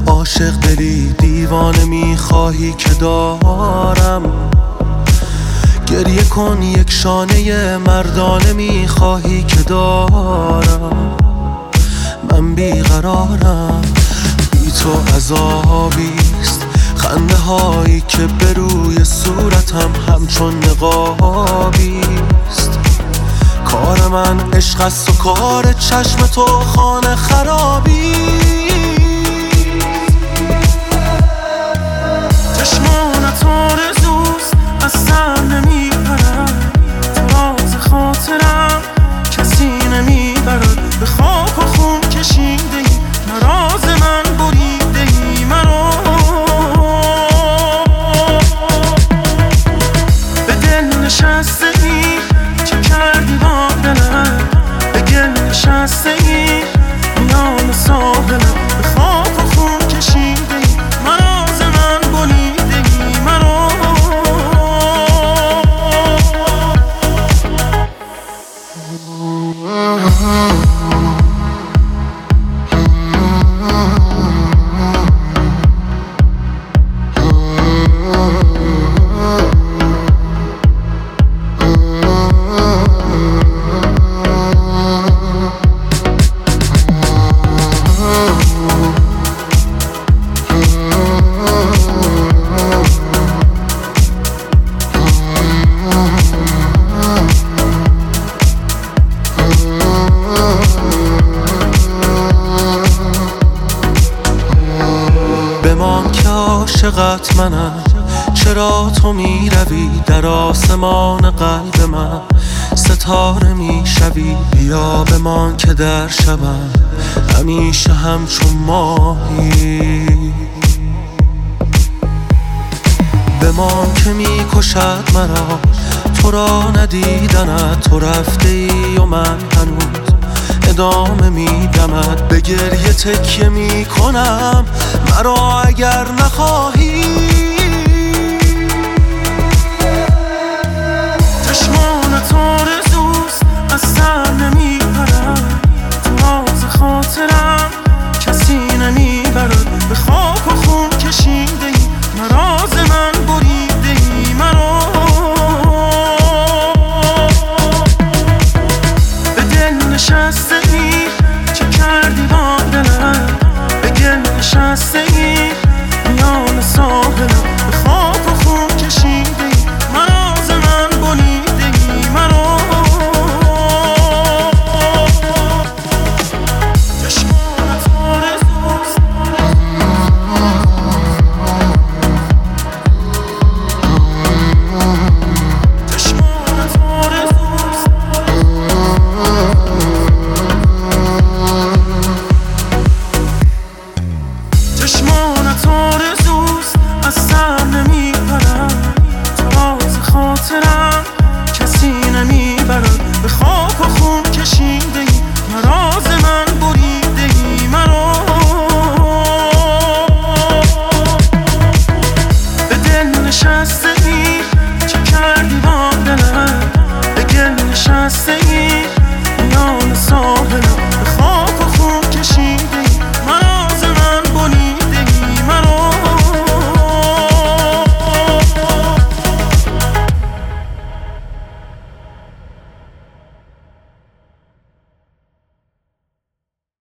عاشق دلی دیوانه میخواهی که دارم، گریه کن یک شانه مردانه میخواهی که دارم. من بیقرارم، بی تو عذابیست، خنده هایی که به روی صورتم همچون نقابیست. کار من عشق است و کار چشم تو خانه خرابی. چشمانت آرزوست از سر نمیپرد، تو راز خاطرم کسی نمیبرد. به خاک و خون کشیده ای نراز من بریده ای مرا. به دل نشسته ای چه کردی با دلم، به گل نشسته ای میان ساحلم. به خاک و خون کشیده ای نراز من بریده ای مرا. بمان که عاشقت منم، چرا تو میروی در آسمان قلب من ستاره میشوی. بیا بمان که در شبم همیشه همچون ماهی. بمان که میکشد مرا تو را ندیدنت، تو رفته ای و من هنوز ادامه میدمد. به گریه تکیه میکنم مرا اگر نخواهی.